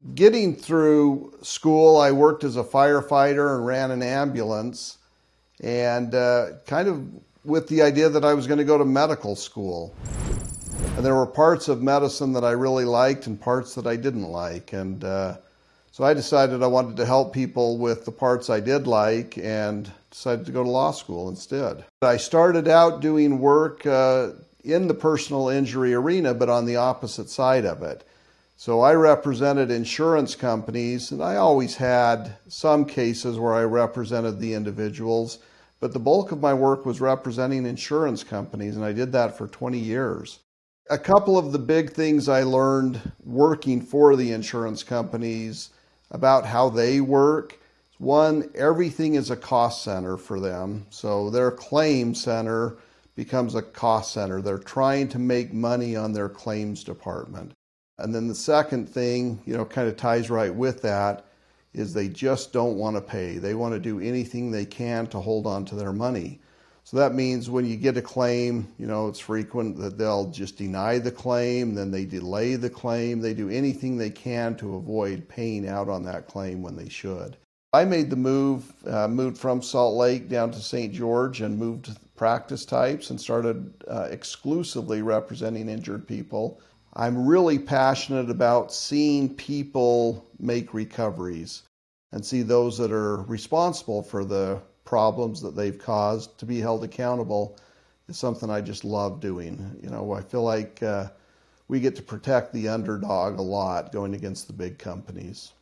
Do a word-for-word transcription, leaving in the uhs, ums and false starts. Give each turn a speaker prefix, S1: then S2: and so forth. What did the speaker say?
S1: Getting through school, I worked as a firefighter and ran an ambulance, and uh, kind of with the idea that I was going to go to medical school. And there were parts of medicine that I really liked and parts that I didn't like. And uh, so I decided I wanted to help people with the parts I did like and decided to go to law school instead. I started out doing work uh, in the personal injury arena, but on the opposite side of it. So I represented insurance companies, and I always had some cases where I represented the individuals, but the bulk of my work was representing insurance companies, and I did that for twenty years. A couple of the big things I learned working for the insurance companies about how they work. One, everything is a cost center for them. So their claim center becomes a cost center. They're trying to make money on their claims department. And then the second thing, you know, kind of ties right with that, is they just don't want to pay. They want to do anything they can to hold on to their money. So that means when you get a claim, you know, it's frequent that they'll just deny the claim, then they delay the claim. They do anything they can to avoid paying out on that claim when they should. I made the move, uh, moved from Salt Lake down to Saint George and moved to practice types and started uh, exclusively representing injured people. I'm really passionate about seeing people make recoveries and see those that are responsible for the problems that they've caused to be held accountable. Is something I just love doing. You know, I feel like uh, we get to protect the underdog a lot going against the big companies.